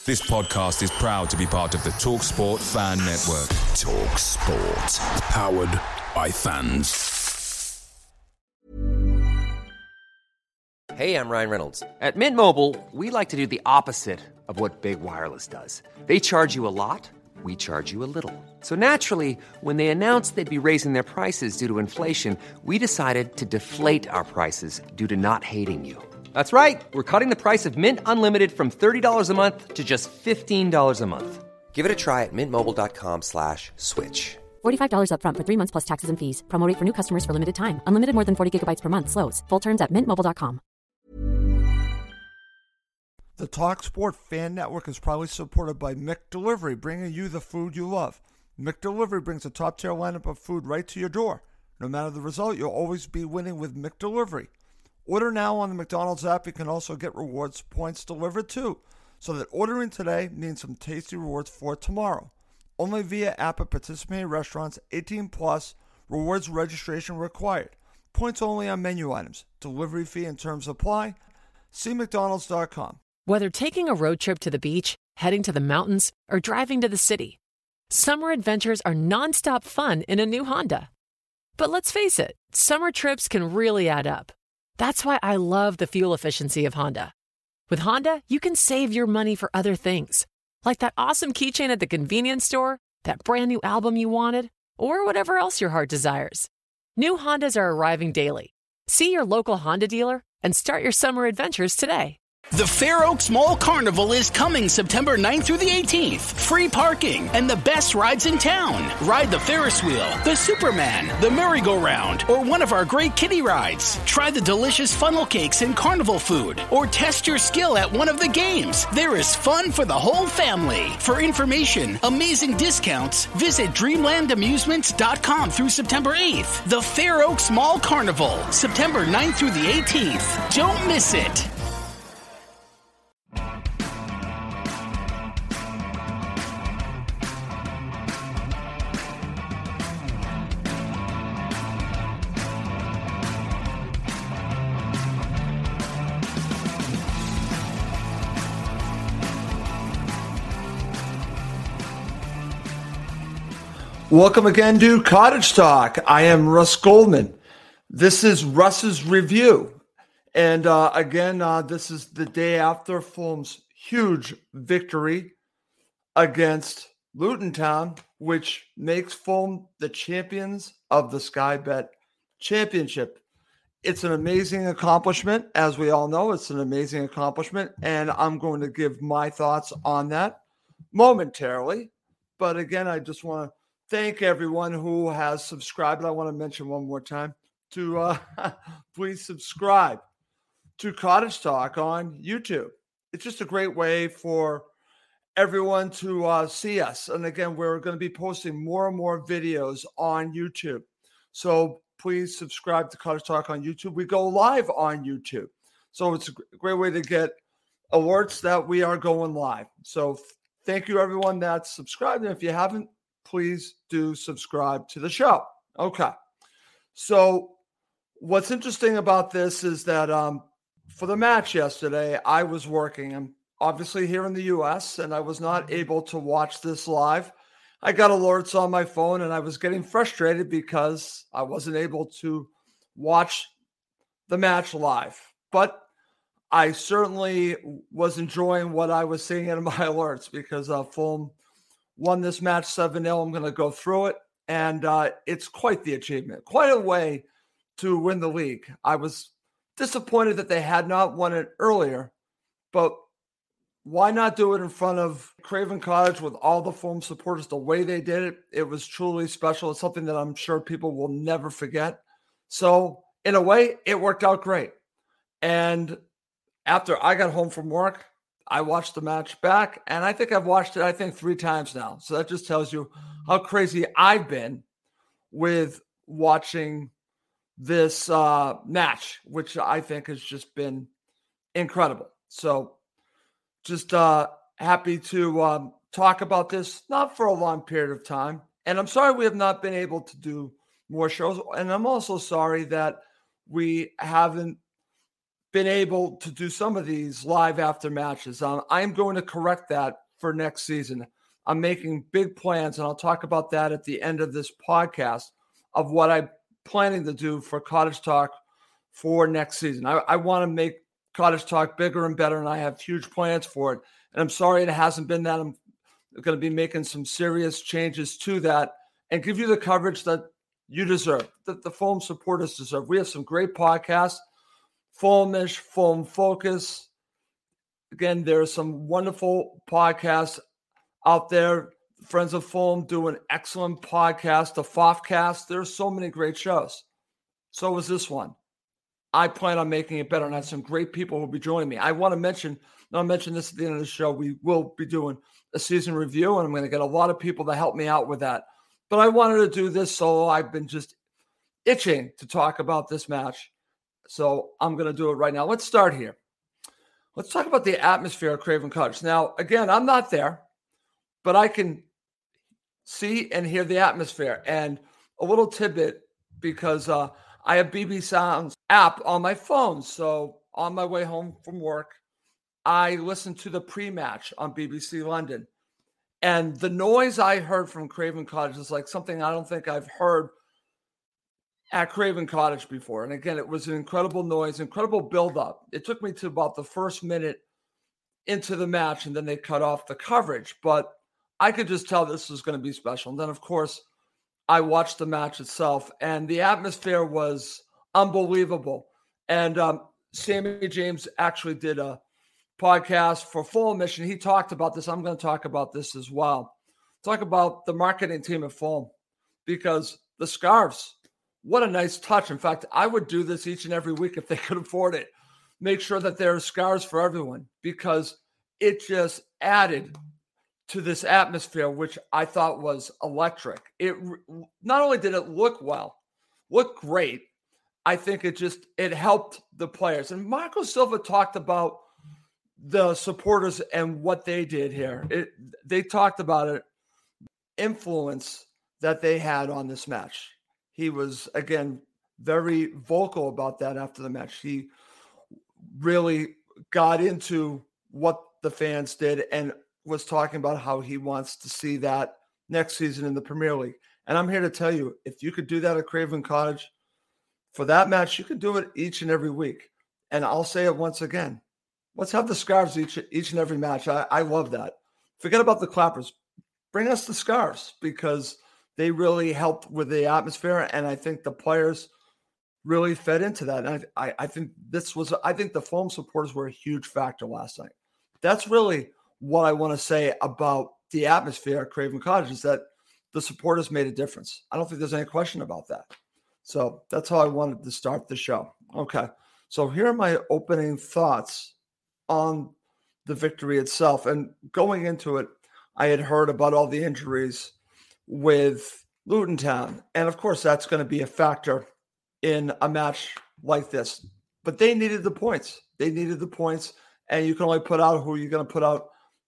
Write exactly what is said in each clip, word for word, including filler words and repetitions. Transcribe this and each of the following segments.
This podcast is proud to be part of the TalkSport Fan Network. TalkSport. Powered by fans. Hey, I'm Ryan Reynolds. At Mint Mobile, we like to do the opposite of what Big Wireless does. They charge you a lot, we charge you a little. So naturally, when they announced they'd be raising their prices due to inflation, we decided to deflate our prices due to not hating you. That's right. We're cutting the price of Mint Unlimited from thirty dollars a month to just fifteen dollars a month. Give it a try at mintmobile.com slash switch. forty-five dollars up front for three months plus taxes and fees. Promo rate for new customers for limited time. Unlimited more than forty gigabytes per month. Slows full terms at mint mobile dot com. The TalkSport Fan Network is proudly supported by McDelivery, bringing you the food you love. McDelivery brings a top-tier lineup of food right to your door. No matter the result, you'll always be winning with McDelivery. Order now on the McDonald's app. You can also get rewards points delivered too, so that ordering today means some tasty rewards for tomorrow. Only via app at participating restaurants. eighteen plus. Rewards registration required. Points only on menu items. Delivery fee and terms apply. See mcdonalds dot com. Whether taking a road trip to the beach, heading to the mountains, or driving to the city, summer adventures are nonstop fun in a new Honda. But let's face it, summer trips can really add up. That's why I love the fuel efficiency of Honda. With Honda, you can save your money for other things, like that awesome keychain at the convenience store, that brand new album you wanted, or whatever else your heart desires. New Hondas are arriving daily. See your local Honda dealer and start your summer adventures today. The Fair Oaks Mall Carnival is coming September ninth through the eighteenth. Free parking and the best rides in town. Ride the Ferris wheel, the Superman, the merry-go-round, or one of our great kiddie rides. Try the delicious funnel cakes and carnival food, or test your skill at one of the games. There is fun for the whole family. For information, amazing discounts, visit dreamland amusements dot com through September eighth. The Fair Oaks Mall Carnival, September ninth through the eighteenth. Don't miss it. Welcome again to Cottage Talk. I am Russ Goldman. This is Russ's review. And uh, again, uh, this is the day after Fulham's huge victory against Luton Town, which makes Fulham the champions of the Sky Bet Championship. It's an amazing accomplishment. As we all know, it's an amazing accomplishment. And I'm going to give my thoughts on that momentarily. But again, I just want to thank everyone who has subscribed. I want to mention one more time to uh, please subscribe to Cottage Talk on YouTube. It's just a great way for everyone to uh, see us. And again, we're going to be posting more and more videos on YouTube. So please subscribe to Cottage Talk on YouTube. We go live on YouTube. So it's a great way to get alerts that we are going live. So thank you, everyone that's subscribed. And if you haven't, please do subscribe to the show. Okay. So what's interesting about this is that um, for the match yesterday, I was working. I'm obviously here in the U S, and I was not able to watch this live. I got alerts on my phone, and I was getting frustrated because I wasn't able to watch the match live. But I certainly was enjoying what I was seeing in my alerts because uh, Fulham won this match seven nil. I'm going to go through it, and uh, it's quite the achievement, quite a way to win the league. I was disappointed that they had not won it earlier, but why not do it in front of Craven Cottage with all the Fulham supporters the way they did it? It was truly special. It's something that I'm sure people will never forget. So in a way, it worked out great. And after I got home from work, I watched the match back, and I think I've watched it, I think, three times now. So that just tells you how crazy I've been with watching this uh, match, which I think has just been incredible. So just uh, happy to um, talk about this, not for a long period of time. And I'm sorry we have not been able to do more shows. And I'm also sorry that we haven't been able to do some of these live after matches. Um, I'm going to correct that for next season. I'm making big plans, and I'll talk about that at the end of this podcast of what I'm planning to do for Cottage Talk for next season. I, I want to make Cottage Talk bigger and better, and I have huge plans for it. And I'm sorry it hasn't been that. I'm going to be making some serious changes to that and give you the coverage that you deserve, that the Fulham supporters deserve. We have some great podcasts, Fulhamish, Fulham Focus. Again, there are some wonderful podcasts out there. Friends of Fulham do an excellent podcast, the Fofcast. There's so many great shows. So is this one. I plan on making it better, and I have some great people who will be joining me. I want to mention, and I'll mention this at the end of the show, we will be doing a season review, and I'm going to get a lot of people to help me out with that. But I wanted to do this solo. I've been just itching to talk about this match. So I'm going to do it right now. Let's start here. Let's talk about the atmosphere at Craven Cottage. Now, again, I'm not there, but I can see and hear the atmosphere. And a little tidbit, because uh, I have B B Sounds app on my phone. So on my way home from work, I listened to the pre-match on B B C London. And the noise I heard from Craven Cottage is like something I don't think I've heard at Craven Cottage before. And again, it was an incredible noise, incredible build-up. It took me to about the first minute into the match, and then they cut off the coverage. But I could just tell this was going to be special. And then, of course, I watched the match itself, and the atmosphere was unbelievable. And um, Sammy James actually did a podcast for Fulham Mission. He talked about this. I'm going to talk about this as well. Talk about the marketing team at Fulham, because the scarves, what a nice touch. In fact, I would do this each and every week if they could afford it. Make sure that there are scarves for everyone, because it just added to this atmosphere, which I thought was electric. It not only did it look well, look great, I think it just, it helped the players. And Marco Silva talked about the supporters and what they did here. It, they talked about it, influence that they had on this match. He was, again, very vocal about that after the match. He really got into what the fans did and was talking about how he wants to see that next season in the Premier League. And I'm here to tell you, if you could do that at Craven Cottage for that match, you could do it each and every week. And I'll say it once again. Let's have the scarves each, each and every match. I, I love that. Forget about the clappers. Bring us the scarves, because they really helped with the atmosphere. And I think the players really fed into that. And I, I, I think this was, I think the Fulham supporters were a huge factor last night. That's really what I want to say about the atmosphere at Craven Cottage, is that the supporters made a difference. I don't think there's any question about that. So that's how I wanted to start the show. Okay. So here are my opening thoughts on the victory itself. And going into it, I had heard about all the injuries with Luton Town. And of course, that's going to be a factor in a match like this. But they needed the points. They needed the points. And you can only put out who you're going to put out.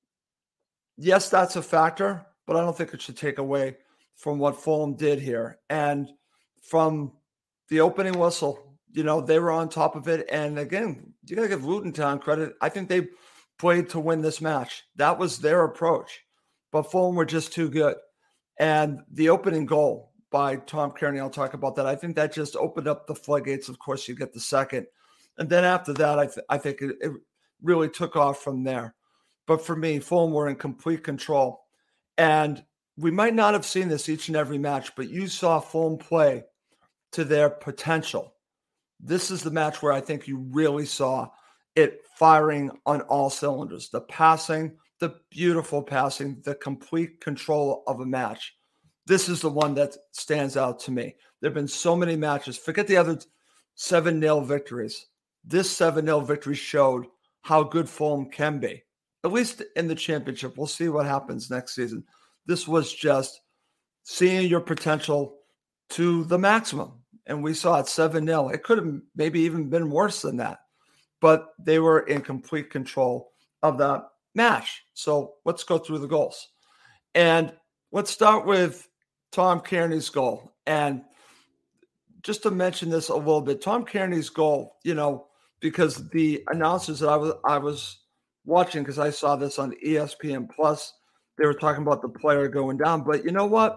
Yes, that's a factor, but I don't think it should take away from what Fulham did here. And from the opening whistle, you know, they were on top of it. And again, you got to give Luton Town credit. I think they played to win this match. That was their approach. But Fulham were just too good. And the opening goal by Tom Kearney, I'll talk about that. I think that just opened up the floodgates. Of course, you get the second. And then after that, I, th- I think it, it really took off from there. But for me, Fulham were in complete control. And we might not have seen this each and every match, but you saw Fulham play to their potential. This is the match where I think you really saw it firing on all cylinders. The passing, the beautiful passing, the complete control of a match. This is the one that stands out to me. There have been so many matches. Forget the other seven nil victories. This seven nil victory showed how good Fulham can be, at least in the championship. We'll see what happens next season. This was just seeing your potential to the maximum. And we saw it seven nil. It could have maybe even been worse than that. But they were in complete control of that match. So let's go through the goals. And let's start with Tom Kearney's goal. And just to mention this a little bit, Tom Kearney's goal, you know, because the announcers that I was I was watching, because I saw this on E S P N Plus, they were talking about the player going down. But you know what?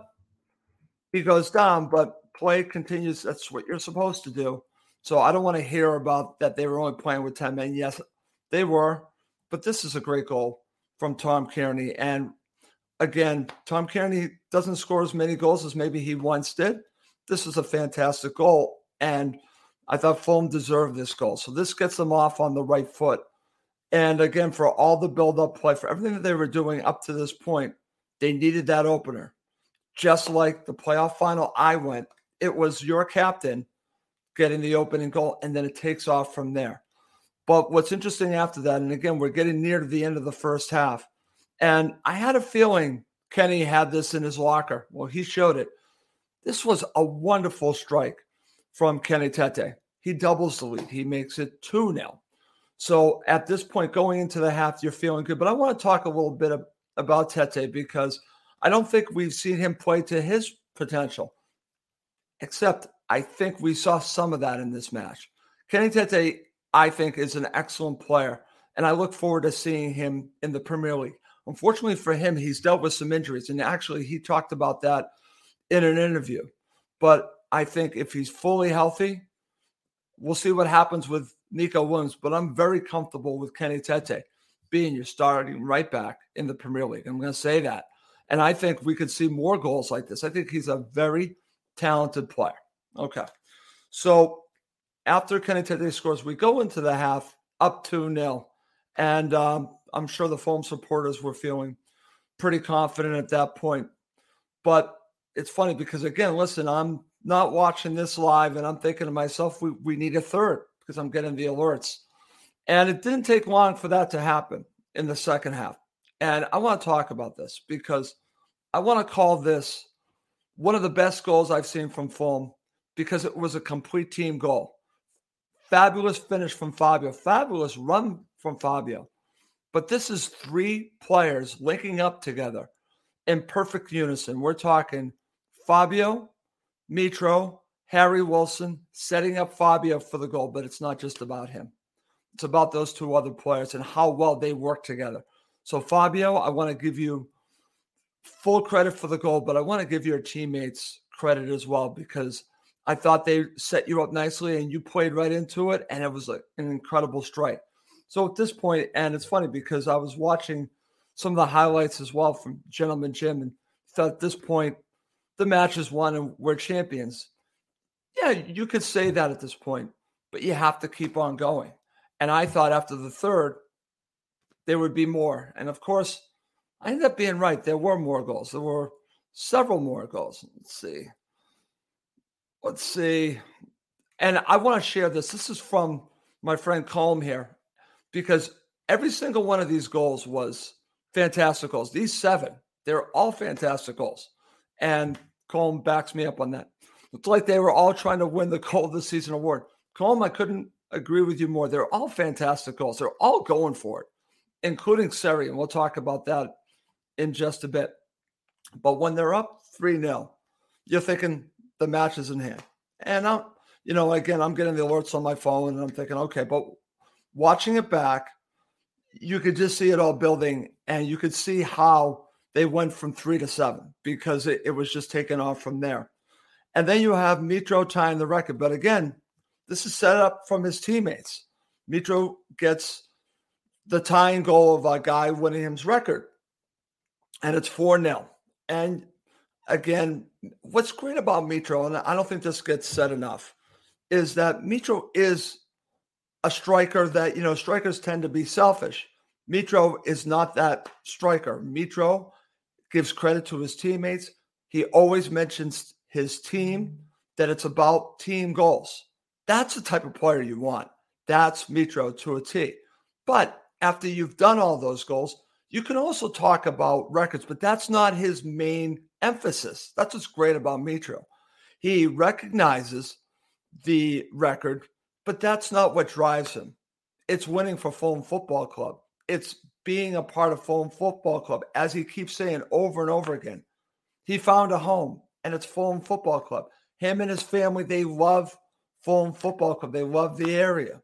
He goes down, but play continues. That's what you're supposed to do. So I don't want to hear about that they were only playing with ten men. Yes, they were. But this is a great goal from Tom Kearney. And again, Tom Kearney doesn't score as many goals as maybe he once did. This is a fantastic goal. And I thought Fulham deserved this goal. So this gets them off on the right foot. And again, for all the build-up play, for everything that they were doing up to this point, they needed that opener. Just like the playoff final I went, it was your captain getting the opening goal, and then it takes off from there. But what's interesting after that, and again, we're getting near to the end of the first half, and I had a feeling Kenny had this in his locker. Well, he showed it. This was a wonderful strike from Kenny Tete. He doubles the lead. He makes it two nil. So at this point, going into the half, you're feeling good. But I want to talk a little bit of, about Tete, because I don't think we've seen him play to his potential, except I think we saw some of that in this match. Kenny Tete, I think, is an excellent player, and I look forward to seeing him in the Premier League. Unfortunately for him, he's dealt with some injuries, and actually he talked about that in an interview. But I think if he's fully healthy, we'll see what happens with Nico Williams. But I'm very comfortable with Kenny Tete being your starting right back in the Premier League. I'm going to say that. And I think we could see more goals like this. I think he's a very talented player. Okay. So after Kenny Tete scores, we go into the half up two nil. And um, I'm sure the Fulham supporters were feeling pretty confident at that point. But it's funny because, again, listen, I'm not watching this live, and I'm thinking to myself, we, we need a third, because I'm getting the alerts. And it didn't take long for that to happen in the second half. And I want to talk about this because I want to call this one of the best goals I've seen from Fulham, because it was a complete team goal. Fabulous finish from Fabio. Fabulous run from Fabio. But this is three players linking up together in perfect unison. We're talking Fabio, Mitro, Harry Wilson, setting up Fabio for the goal. But it's not just about him. It's about those two other players and how well they work together. So Fabio, I want to give you full credit for the goal, but I want to give your teammates credit as well, because I thought they set you up nicely and you played right into it, and it was like an incredible strike. So at this point, and it's funny because I was watching some of the highlights as well from Gentleman Jim, and thought at this point, the match is won and we're champions. Yeah, you could say that at this point, but you have to keep on going. And I thought after the third, there would be more. And of course, I ended up being right. There were more goals. There were several more goals. Let's see. Let's see. And I want to share this. This is from my friend Colm here, because every single one of these goals was fantastic goals. These seven, they're all fantastic goals. And Colm backs me up on that. It's like they were all trying to win the Goal of the Season award. Colm, I couldn't agree with you more. They're all fantastic goals. They're all going for it, including Seri, and we'll talk about that in just a bit. But when they're up three nil, you're thinking the match is in hand. And, I'm, you know, again, I'm getting the alerts on my phone, and I'm thinking, okay, but watching it back, you could just see it all building, and you could see how they went from three to seven, because it, it was just taken off from there. And then you have Mitro tying the record. But again, this is set up from his teammates. Mitro gets the tying goal of a guy winning his record, and it's four nil. And again, what's great about Mitro, and I don't think this gets said enough, is that Mitro is a striker that, you know, strikers tend to be selfish. Mitro is not that striker. Mitro gives credit to his teammates. He always mentions his team, that it's about team goals. That's the type of player you want. That's Mitro to a T. But after you've done all those goals, you can also talk about records, but that's not his main emphasis. That's what's great about Mitro. He recognizes the record, but that's not what drives him. It's winning for Fulham Football Club. It's being a part of Fulham Football Club, as he keeps saying over and over again. He found a home, and it's Fulham Football Club. Him and his family, they love Fulham Football Club. They love the area.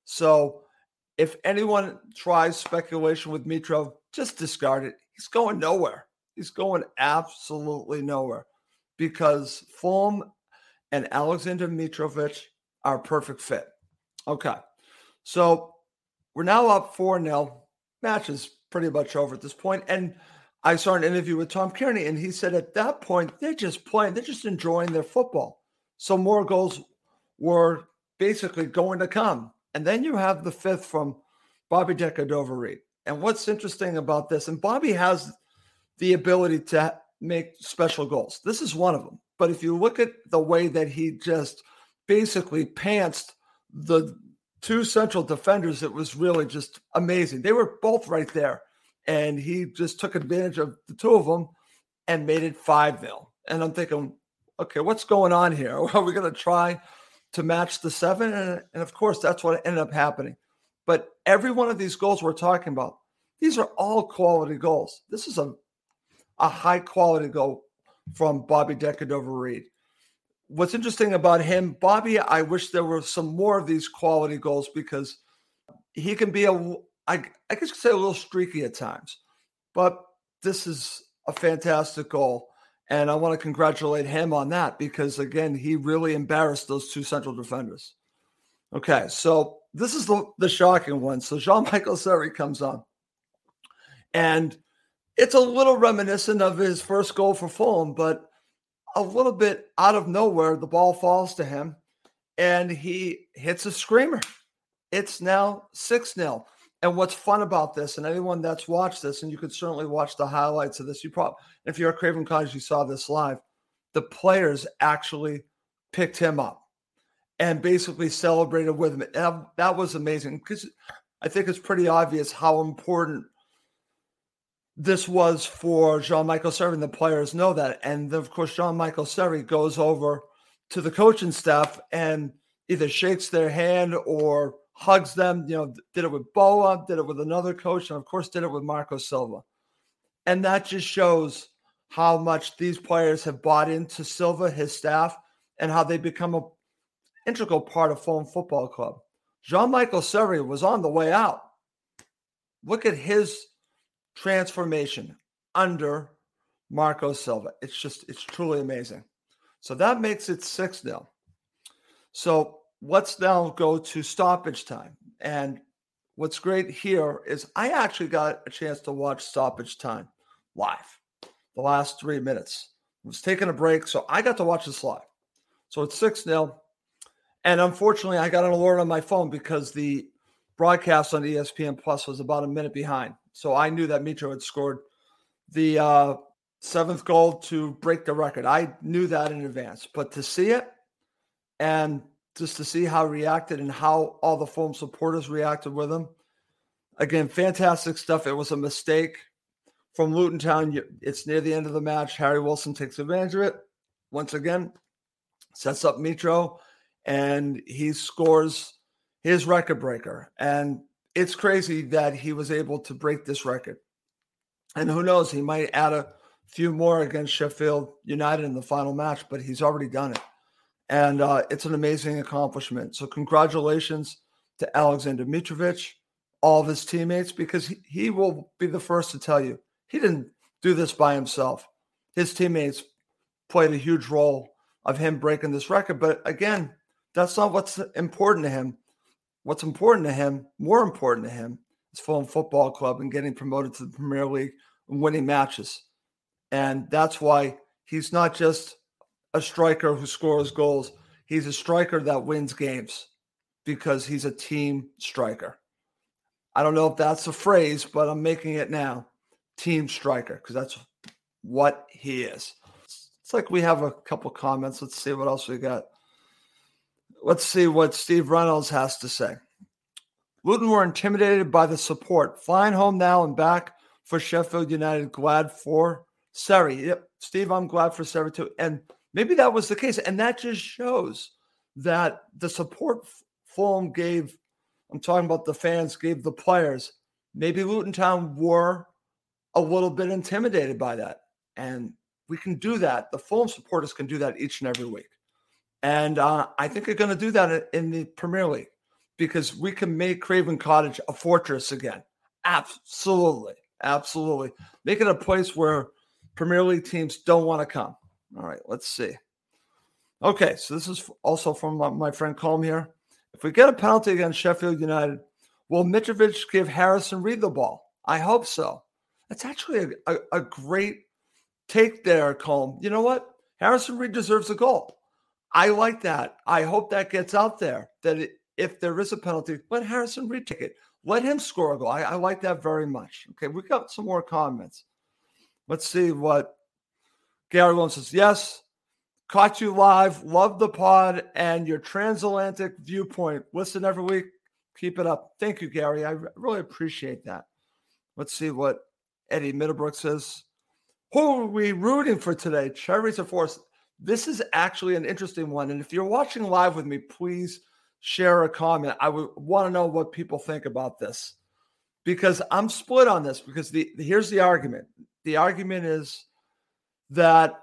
So if anyone tries speculation with Mitrov, just discard it. He's going nowhere. He's going absolutely nowhere because Fulham and Alexander Mitrovic are a perfect fit. Okay. So we're now up four nil. Match is pretty much over at this point. And I saw an interview with Tom Kearney, and he said at that point, they're just playing. They're just enjoying their football. So more goals were basically going to come. And then you have the fifth from Bobby Decordova-Reid. And what's interesting about this, and Bobby has the ability to make special goals. This is one of them. But if you look at the way that he just basically pantsed the two central defenders, it was really just amazing. They were both right there. And he just took advantage of the two of them and made it five nil. And I'm thinking, okay, what's going on here? Are we going to try to match the seven? And, and of course, that's what ended up happening. But every one of these goals we're talking about, these are all quality goals. This is a, a high-quality goal from Bobby Decordova-Reid. What's interesting about him, Bobby, I wish there were some more of these quality goals because he can be, a, I, I guess you could say, a little streaky at times. But this is a fantastic goal. And I want to congratulate him on that because, again, he really embarrassed those two central defenders. Okay, so this is the, the shocking one. So Jean-Michel Seri comes on. And it's a little reminiscent of his first goal for Fulham, but a little bit out of nowhere, the ball falls to him, and he hits a screamer. It's now six nil. And what's fun about this, and anyone that's watched this, and you could certainly watch the highlights of this, you probably, if you're at Craven Cottage, you saw this live, the players actually picked him up and basically celebrated with him. And that was amazing because I think it's pretty obvious how important this was for Jean-Michel Seri, and the players know that. And of course, Jean-Michel Seri goes over to the coaching staff and either shakes their hand or hugs them. You know, did it with Boa, did it with another coach, and of course did it with Marco Silva. And that just shows how much these players have bought into Silva, his staff, and how they become an integral part of Fulham Football Club. Jean-Michel Seri was on the way out. Look at his transformation under Marco Silva. It's just, it's truly amazing. So that makes it six nil. So let's now go to stoppage time. And what's great here is I actually got a chance to watch stoppage time live the last three minutes. I was taking a break, so I got to watch this live. So it's six nil. And unfortunately, I got an alert on my phone because the broadcast on E S P N Plus was about a minute behind. So I knew that Mitro had scored the uh, seventh goal to break the record. I knew that in advance. But to see it and just to see how he reacted and how all the Fulham supporters reacted with him, again, fantastic stuff. It was a mistake from Luton Town. It's near the end of the match. Harry Wilson takes advantage of it. Once again, sets up Mitro, and he scores his record breaker. And it's crazy that he was able to break this record. And who knows, he might add a few more against Sheffield United in the final match, but he's already done it. And uh, it's an amazing accomplishment. So congratulations to Alexander Mitrovic, all of his teammates, because he, he will be the first to tell you, he didn't do this by himself. His teammates played a huge role of him breaking this record. But again, that's not what's important to him. What's important to him, more important to him, is Fulham Football Club and getting promoted to the Premier League and winning matches. And that's why he's not just a striker who scores goals. He's a striker that wins games because he's a team striker. I don't know if that's a phrase, but I'm making it now. Team striker, because that's what he is. It's like we have a couple comments. Let's see what else we got. Let's see what Steve Reynolds has to say. Luton were intimidated by the support. Flying home now and back for Sheffield United. Glad for Seri. Yep, Steve, I'm glad for Seri too. And maybe that was the case. And that just shows that the support Fulham gave, I'm talking about the fans, gave the players. Maybe Luton Town were a little bit intimidated by that. And we can do that. The Fulham supporters can do that each and every week. And uh, I think they're going to do that in the Premier League because we can make Craven Cottage a fortress again. Absolutely. Absolutely. Make it a place where Premier League teams don't want to come. All right, let's see. Okay, so this is also from my, my friend Colm here. If we get a penalty against Sheffield United, will Mitrovic give Harrison Reed the ball? I hope so. That's actually a, a, a great take there, Colm. You know what? Harrison Reed deserves a goal. I like that. I hope that gets out there, that it, if there is a penalty, let Harrison Reed take it. Let him score a goal. I, I like that very much. Okay, we got some more comments. Let's see what Gary Williams says. Yes, caught you live. Love the pod and your transatlantic viewpoint. Listen every week. Keep it up. Thank you, Gary. I really appreciate that. Let's see what Eddie Middlebrook says. Who are we rooting for today? Cherries or Force? This is actually an interesting one. And if you're watching live with me, please share a comment. I would want to know what people think about this, because I'm split on this, because the here's the argument. The argument is that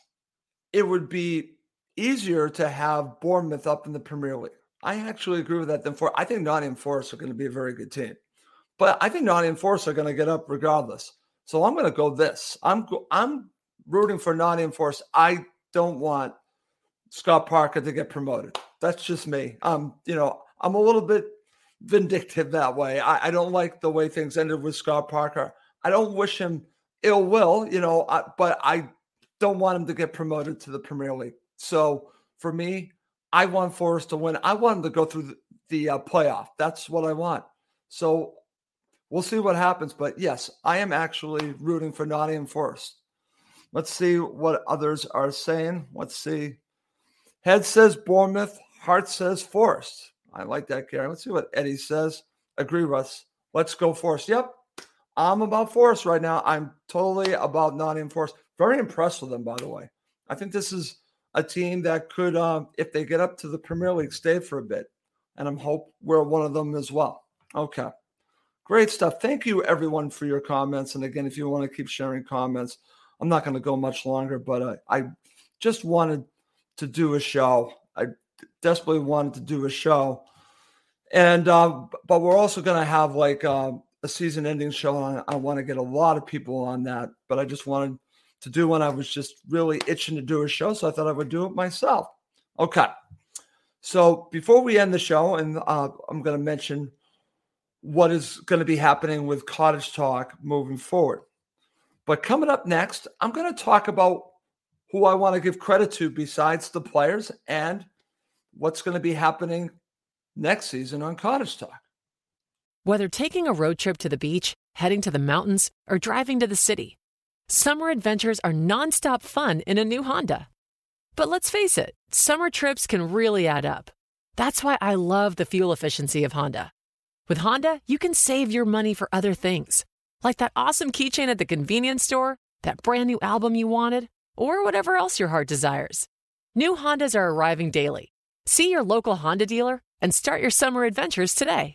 it would be easier to have Bournemouth up in the Premier League. I actually agree with that. Then for I think Nottingham Forest are going to be a very good team, but I think Nottingham Forest are going to get up regardless. So I'm going to go this. I'm I'm rooting for Nottingham Forest. I don't want Scott Parker to get promoted. That's just me. Um, you know, I'm a little bit vindictive that way. I, I don't like the way things ended with Scott Parker. I don't wish him ill will, you know, I, but I don't want him to get promoted to the Premier League. So for me, I want Forest to win. I want him to go through the, the uh, playoff. That's what I want. So we'll see what happens. But yes, I am actually rooting for Nottingham Forest. Let's see what others are saying. Let's see. Head says Bournemouth. Heart says Forest. I like that, Gary. Let's see what Eddie says. Agree, Russ. Let's go Forest. Yep. I'm about Forest right now. I'm totally about Nottingham Forest. Very impressed with them, by the way. I think this is a team that could, um, if they get up to the Premier League, stay for a bit. And I'm hope we're one of them as well. Okay. Great stuff. Thank you, everyone, for your comments. And again, if you want to keep sharing comments, I'm not going to go much longer, but uh, I just wanted to do a show. I desperately wanted to do a show. And, uh, but we're also going to have like uh, a season ending show. And I, I want to get a lot of people on that, but I just wanted to do one. I was just really itching to do a show, so I thought I would do it myself. Okay. So before we end the show, and uh, I'm going to mention what is going to be happening with Cottage Talk moving forward. But coming up next, I'm going to talk about who I want to give credit to besides the players and what's going to be happening next season on Cottage Talk. Whether taking a road trip to the beach, heading to the mountains, or driving to the city, summer adventures are nonstop fun in a new Honda. But let's face it, summer trips can really add up. That's why I love the fuel efficiency of Honda. With Honda, you can save your money for other things, like that awesome keychain at the convenience store, that brand new album you wanted, or whatever else your heart desires. New Hondas are arriving daily. See your local Honda dealer and start your summer adventures today.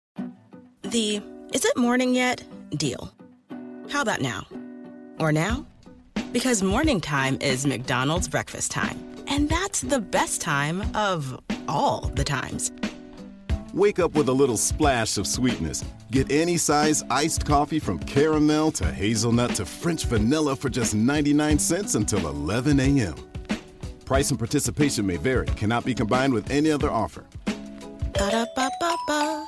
The "is it morning yet?" deal. How about now? Or now? Because morning time is McDonald's breakfast time. And that's the best time of all the times. Wake up with a little splash of sweetness. Get any size iced coffee from caramel to hazelnut to French vanilla for just ninety-nine cents until eleven a.m. Price and participation may vary. Cannot be combined with any other offer. Ba-da-ba-ba-ba.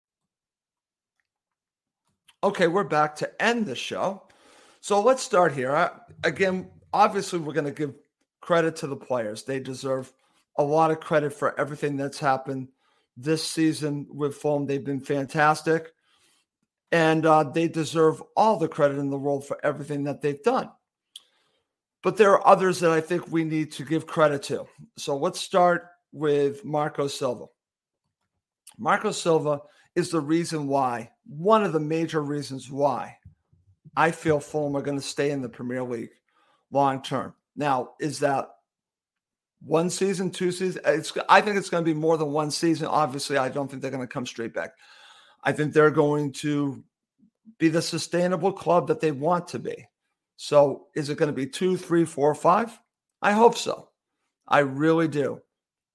Okay, we're back to end the show. So let's start here. I, again, obviously, we're going to give credit to the players. They deserve a lot of credit for everything that's happened this season with Fulham. They've been fantastic. And uh, they deserve all the credit in the world for everything that they've done. But there are others that I think we need to give credit to. So let's start with Marco Silva. Marco Silva is the reason why, one of the major reasons why I feel Fulham are going to stay in the Premier League long term. Now, is that one season, two seasons? It's, I think it's going to be more than one season. Obviously, I don't think they're going to come straight back. I think they're going to be the sustainable club that they want to be. So is it going to be two, three, four, five? I hope so. I really do.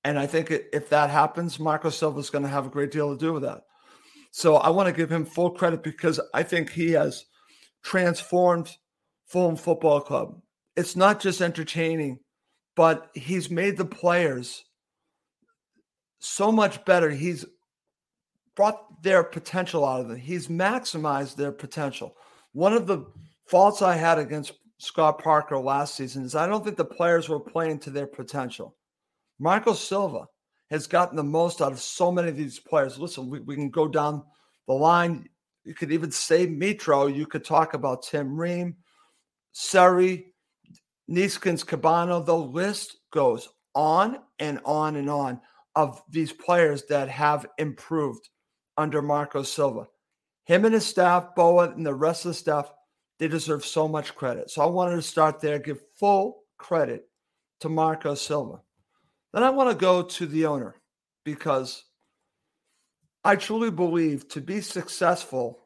And I think if that happens, Marco Silva is going to have a great deal to do with that. So I want to give him full credit because I think he has transformed Fulham Football Club. It's not just entertaining, but he's made the players so much better. He's brought their potential out of them. He's maximized their potential. One of the faults I had against Scott Parker last season is I don't think the players were playing to their potential. Marco Silva has gotten the most out of so many of these players. Listen, we, we can go down the line. You could even say Mitro. You could talk about Tim Ream, Seri, Neeskens, Cabano. The list goes on and on and on of these players that have improved under Marco Silva. Him and his staff, Boa, and the rest of the staff, they deserve so much credit. So I wanted to start there, give full credit to Marco Silva. Then I want to go to the owner because I truly believe to be successful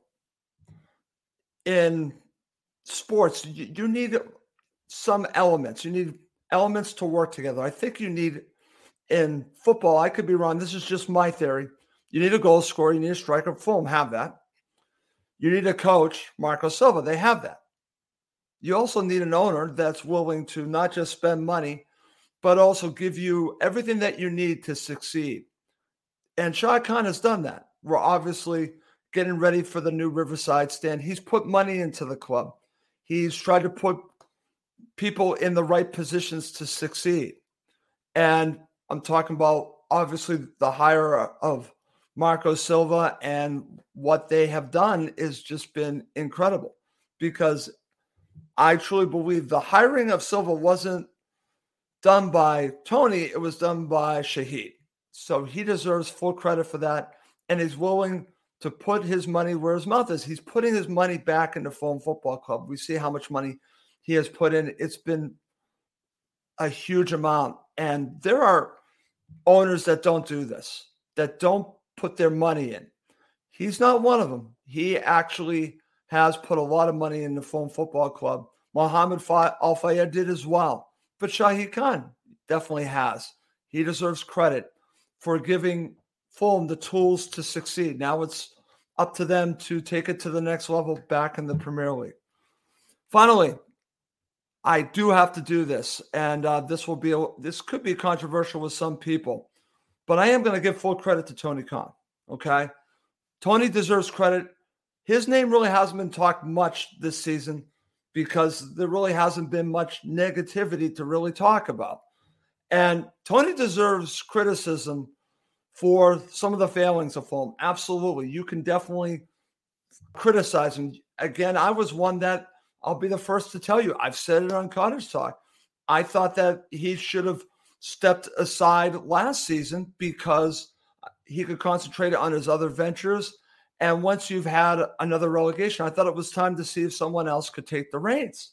in sports, you, you need some elements. You need elements to work together. I think you need in football, I could be wrong. This is just my theory. You need a goal scorer. You need a striker. Fulham have that. You need a coach, Marco Silva. They have that. You also need an owner that's willing to not just spend money, but also give you everything that you need to succeed. And Shad Khan has done that. We're obviously getting ready for the new Riverside stand. He's put money into the club. He's tried to put people in the right positions to succeed. And I'm talking about, obviously, the hire of Marco Silva, and what they have done has just been incredible because I truly believe the hiring of Silva wasn't done by Tony. It was done by Shahid. So he deserves full credit for that. And he's willing to put his money where his mouth is. He's putting his money back into Fulham Football Club. We see how much money he has put in. It's been a huge amount. And there are owners that don't do this, that don't put their money in. He's not one of them. He actually has put a lot of money in the Fulham Football Club. Mohammed Al Fayed did as well. But Shahid Khan definitely has. He deserves credit for giving Fulham the tools to succeed. Now it's up to them to take it to the next level back in the Premier League. Finally, I do have to do this, and uh, this will be a, this could be controversial with some people, but I am going to give full credit to Tony Khan. Okay, Tony deserves credit. His name really hasn't been talked much this season because there really hasn't been much negativity to really talk about. And Tony deserves criticism for some of the failings of Fulham. Absolutely. You can definitely criticize him. Again, I was one that I'll be the first to tell you. I've said it on Cottage Talk. I thought that he should have stepped aside last season because he could concentrate on his other ventures. And once you've had another relegation, I thought it was time to see if someone else could take the reins.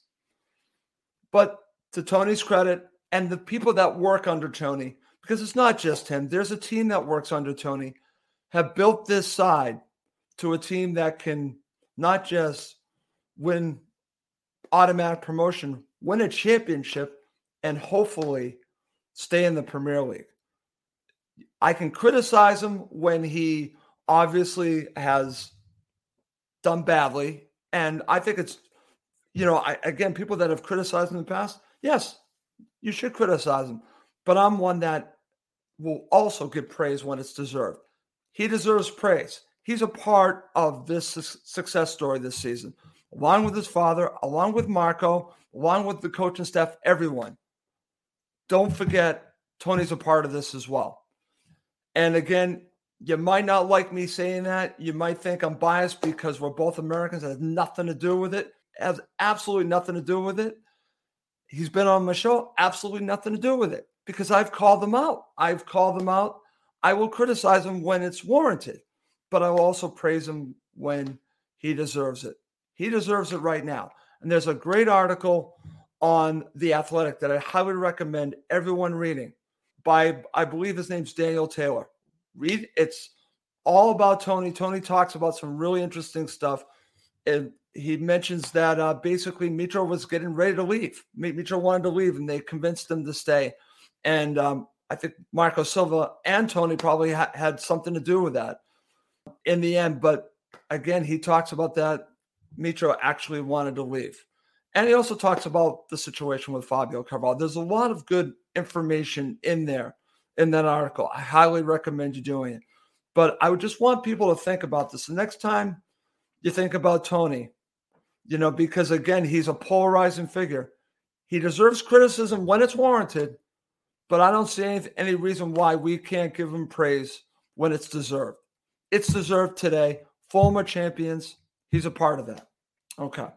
But to Tony's credit, and the people that work under Tony, because it's not just him, there's a team that works under Tony, have built this side to a team that can not just win automatic promotion, win a championship, and hopefully stay in the Premier League. I can criticize him when he obviously has done badly. And I think it's, you know, I, again, people that have criticized him in the past, yes, you should criticize him. But I'm one that will also give praise when it's deserved. He deserves praise. He's a part of this su- success story this season, along with his father, along with Marco, along with the coaching staff, everyone. Don't forget, Tony's a part of this as well. And again, you might not like me saying that. You might think I'm biased because we're both Americans. It has nothing to do with it. It has absolutely nothing to do with it. He's been on my show. Absolutely nothing to do with it because I've called them out. I've called them out. I will criticize him when it's warranted, but I will also praise him when he deserves it. He deserves it right now. And there's a great article on The Athletic that I highly recommend everyone reading by, I believe his name's Daniel Taylor. Read. It's all about Tony. Tony talks about some really interesting stuff. And he mentions that uh, basically Mitro was getting ready to leave. Mitro wanted to leave, and they convinced him to stay. And um, I think Marco Silva and Tony probably ha- had something to do with that in the end. But again, he talks about that Mitro actually wanted to leave. And he also talks about the situation with Fabio Carvalho. There's a lot of good information in there in that article. I highly recommend you doing it. But I would just want people to think about this. The next time you think about Tony, you know, because again, he's a polarizing figure. He deserves criticism when it's warranted, but I don't see any, any reason why we can't give him praise when it's deserved. It's deserved today. Former champions, he's a part of that. Okay.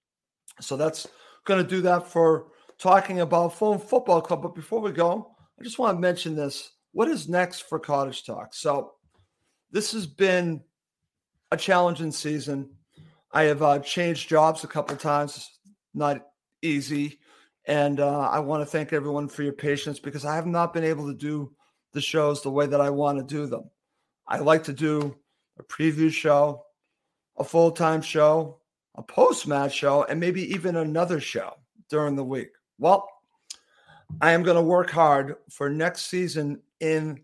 So that's going to do that for talking about Fulham Football Club. But before we go, I just want to mention this. What is next for Cottage Talk? So this has been a challenging season. I have uh, changed jobs a couple of times. Not easy. And uh, I want to thank everyone for your patience because I have not been able to do the shows the way that I want to do them. I like to do a preview show, a full-time show, a post-match show, and maybe even another show during the week. Well, I am going to work hard for next season in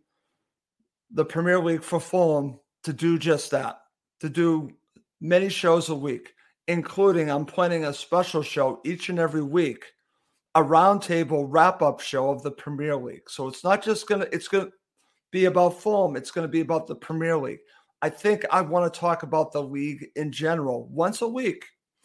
the Premier League for Fulham to do just that, to do many shows a week, including I'm planning a special show each and every week, a roundtable wrap-up show of the Premier League. So it's not just going to, it's going to be about Fulham. It's going to be about the Premier League. I think I want to talk about the league in general once a week.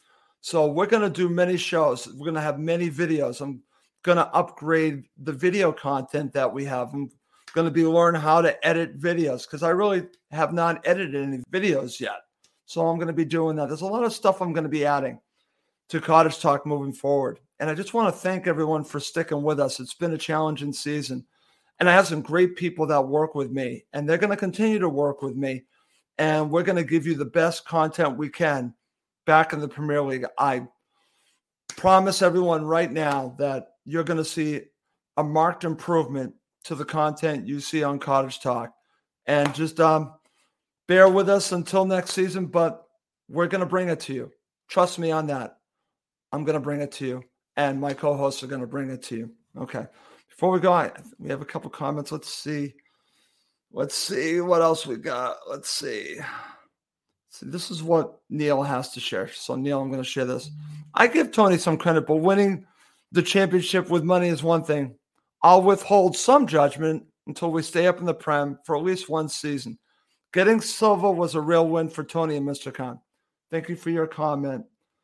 So we're going to do many shows. We're going to have many videos. I'm going to upgrade the video content that we have. I'm going to be learning how to edit videos because I really have not edited any videos yet. So I'm going to be doing that. There's a lot of stuff I'm going to be adding to Cottage Talk moving forward. And I just want to thank everyone for sticking with us. It's been a challenging season. And I have some great people that work with me, and they're going to continue to work with me. And we're going to give you the best content we can back in the Premier League. I promise everyone right now that you're going to see a marked improvement to the content you see on Cottage Talk. And just um, bear with us until next season, but we're going to bring it to you. Trust me on that. I'm going to bring it to you, and my co-hosts are going to bring it to you. Okay. Before we go, I, we have a couple comments. Let's see. Let's see what else we got. Let's see. See. This is what Neil has to share. So, Neil, I'm going to share this. I give Tony some credit, but winning the championship with money is one thing. I'll withhold some judgment until we stay up in the Prem for at least one season. Getting Silva was a real win for Tony and Mister Khan. Thank you for your comment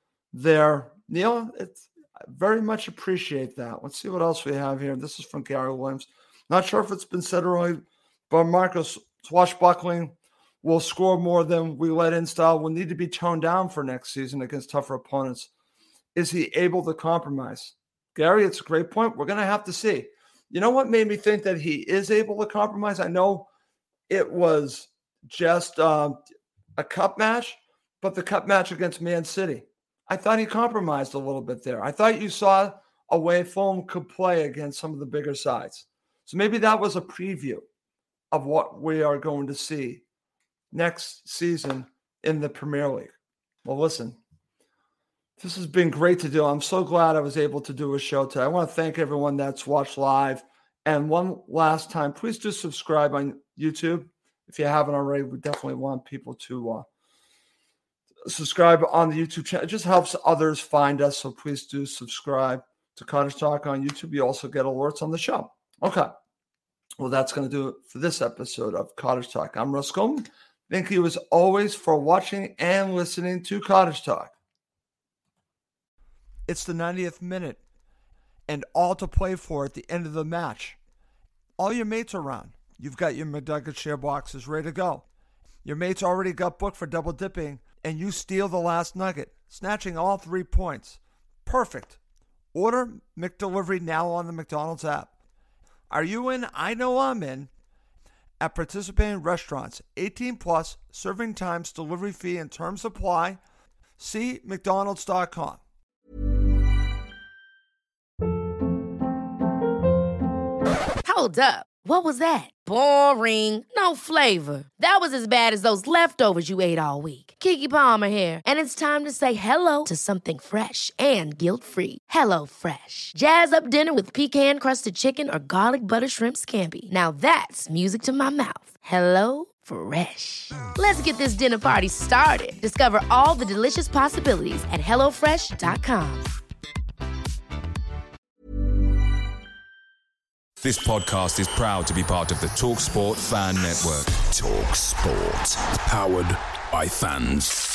there. Neil, it's, I very much appreciate that. Let's see what else we have here. This is from Gary Williams. Not sure if it's been said earlier, but Marcus swashbuckling will score more than we let in style. Will need to be toned down for next season against tougher opponents. Is he able to compromise? Gary, it's a great point. We're going to have to see. You know what made me think that he is able to compromise? I know it was just uh, a cup match, but the cup match against Man City, I thought he compromised a little bit there. I thought you saw a way Fulham could play against some of the bigger sides. So maybe that was a preview of what we are going to see next season in the Premier League. Well, listen, this has been great to do. I'm so glad I was able to do a show today. I want to thank everyone that's watched live. And one last time, please do subscribe on YouTube. If you haven't already, we definitely want people to uh, subscribe on the YouTube channel. It just helps others find us. So please do subscribe to Cottage Talk on YouTube. You also get alerts on the show. Okay. Well, that's going to do it for this episode of Cottage Talk. I'm Russ Coleman. Thank you as always for watching and listening to Cottage Talk. It's the ninetieth minute and all to play for at the end of the match. All your mates are around. You've got your McNugget share boxes ready to go. Your mates already got booked for double dipping, and you steal the last nugget, snatching all three points. Perfect. Order McDelivery now on the McDonald's app. Are you in? I know I'm in. At participating restaurants, eighteen plus, serving times, delivery fee, and terms apply. See mcdonalds dot com. Hold up. What was that? Boring. No flavor. That was as bad as those leftovers you ate all week. Keke Palmer here, and it's time to say hello to something fresh and guilt-free. Hello Fresh. Jazz up dinner with pecan-crusted chicken or garlic butter shrimp scampi. Now that's music to my mouth. Hello Fresh. Let's get this dinner party started. Discover all the delicious possibilities at hello fresh dot com. This podcast is proud to be part of the TalkSport Fan Network. TalkSport. Powered by fans.